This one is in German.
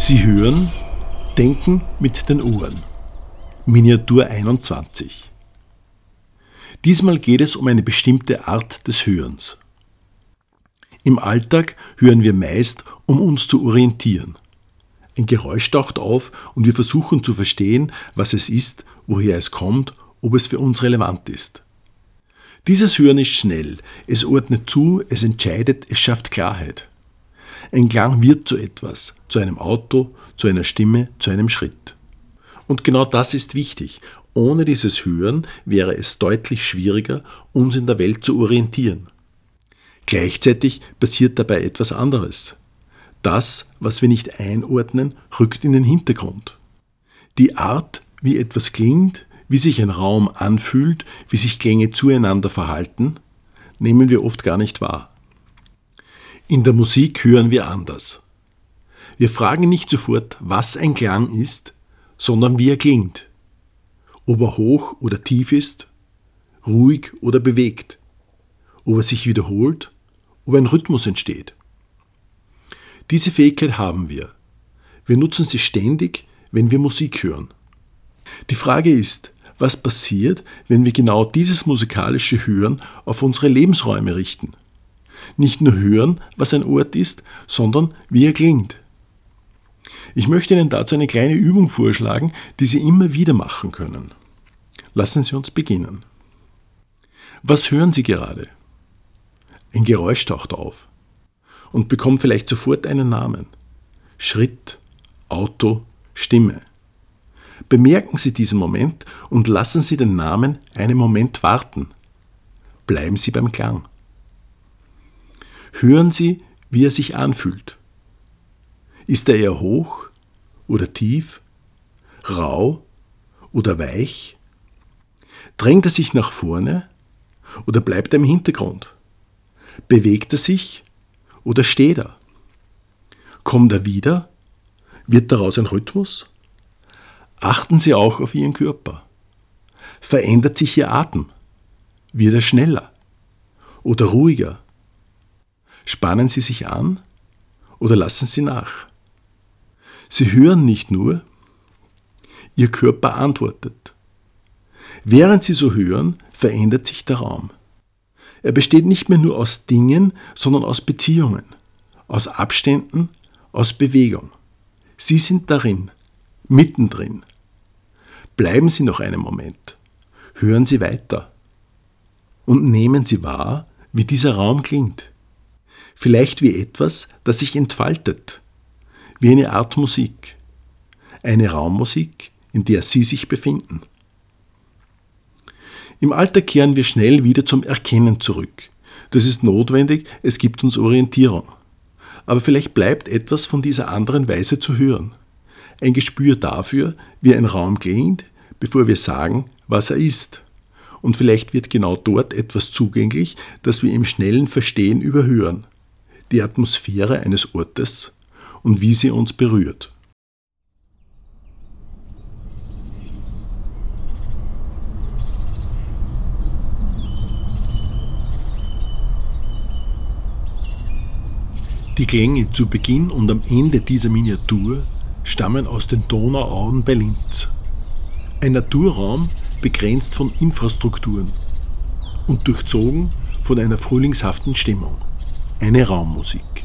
Sie hören Denken mit den Ohren. Miniatur 21. Diesmal geht es um eine bestimmte Art des Hörens. Im Alltag hören wir meist, um uns zu orientieren. Ein Geräusch taucht auf und wir versuchen zu verstehen, was es ist, woher es kommt, ob es für uns relevant ist. Dieses Hören ist schnell, es ordnet zu, es entscheidet, es schafft Klarheit. Ein Klang wird zu etwas, zu einem Auto, zu einer Stimme, zu einem Schritt. Und genau das ist wichtig. Ohne dieses Hören wäre es deutlich schwieriger, uns in der Welt zu orientieren. Gleichzeitig passiert dabei etwas anderes. Das, was wir nicht einordnen, rückt in den Hintergrund. Die Art, wie etwas klingt, wie sich ein Raum anfühlt, wie sich Klänge zueinander verhalten, nehmen wir oft gar nicht wahr. In der Musik hören wir anders. Wir fragen nicht sofort, was ein Klang ist, sondern wie er klingt. Ob er hoch oder tief ist, ruhig oder bewegt, ob er sich wiederholt, ob ein Rhythmus entsteht. Diese Fähigkeit haben wir. Wir nutzen sie ständig, wenn wir Musik hören. Die Frage ist, was passiert, wenn wir genau dieses musikalische Hören auf unsere Lebensräume richten? Nicht nur hören, was ein Ort ist, sondern wie er klingt. Ich möchte Ihnen dazu eine kleine Übung vorschlagen, die Sie immer wieder machen können. Lassen Sie uns beginnen. Was hören Sie gerade? Ein Geräusch taucht auf und bekommt vielleicht sofort einen Namen. Schritt, Auto, Stimme. Bemerken Sie diesen Moment und lassen Sie den Namen einen Moment warten. Bleiben Sie beim Klang. Hören Sie, wie er sich anfühlt. Ist er eher hoch oder tief, rau oder weich? Drängt er sich nach vorne oder bleibt er im Hintergrund? Bewegt er sich oder steht er? Kommt er wieder? Wird daraus ein Rhythmus? Achten Sie auch auf Ihren Körper. Verändert sich Ihr Atem? Wird er schneller oder ruhiger? Spannen Sie sich an oder lassen Sie nach? Sie hören nicht nur, Ihr Körper antwortet. Während Sie so hören, verändert sich der Raum. Er besteht nicht mehr nur aus Dingen, sondern aus Beziehungen, aus Abständen, aus Bewegung. Sie sind darin, mittendrin. Bleiben Sie noch einen Moment. Hören Sie weiter. Und nehmen Sie wahr, wie dieser Raum klingt. Vielleicht wie etwas, das sich entfaltet. Wie eine Art Musik. Eine Raummusik, in der Sie sich befinden. Im Alltag kehren wir schnell wieder zum Erkennen zurück. Das ist notwendig, es gibt uns Orientierung. Aber vielleicht bleibt etwas von dieser anderen Weise zu hören. Ein Gespür dafür, wie ein Raum klingt, bevor wir sagen, was er ist. Und vielleicht wird genau dort etwas zugänglich, das wir im schnellen Verstehen überhören. Die Atmosphäre eines Ortes und wie sie uns berührt. Die Klänge zu Beginn und am Ende dieser Miniatur stammen aus den Donauauen bei Linz. Ein Naturraum, begrenzt von Infrastrukturen und durchzogen von einer frühlingshaften Stimmung. Eine Raummusik.